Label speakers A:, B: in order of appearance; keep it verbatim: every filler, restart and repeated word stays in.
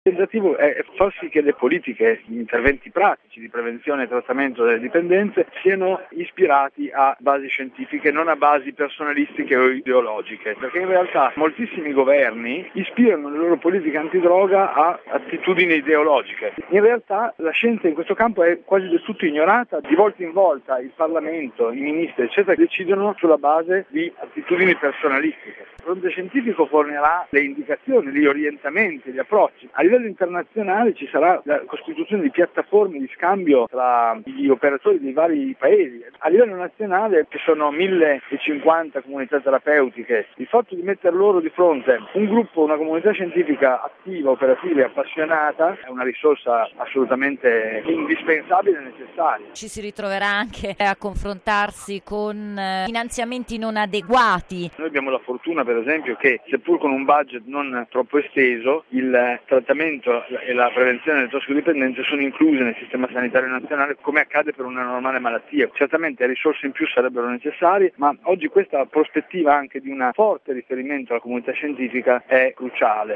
A: Il tentativo è far sì che le politiche, gli interventi pratici di prevenzione e trattamento delle dipendenze siano ispirati a basi scientifiche, non a basi personalistiche o ideologiche, perché in realtà moltissimi governi ispirano le loro politiche antidroga a attitudini ideologiche. In realtà la scienza in questo campo è quasi del tutto ignorata, di volta in volta il Parlamento, i ministri eccetera decidono sulla base di attitudini personalistiche. Il fronte scientifico fornirà le indicazioni, gli orientamenti, gli approcci. A livello internazionale ci sarà la costituzione di piattaforme di scambio tra gli operatori dei vari paesi. A livello nazionale ci sono millecinquanta comunità terapeutiche. Il fatto di mettere loro di fronte un gruppo, una comunità scientifica attiva, operativa e appassionata è una risorsa assolutamente indispensabile e necessaria.
B: Ci si ritroverà anche a confrontarsi con finanziamenti non adeguati.
A: Noi abbiamo la fortuna per esempio che seppur con un budget non troppo esteso il trattamento e la prevenzione delle tossicodipendenze sono incluse nel sistema sanitario nazionale come accade per una normale malattia. Certamente risorse in più sarebbero necessarie, ma oggi questa prospettiva anche di un forte riferimento alla comunità scientifica è cruciale.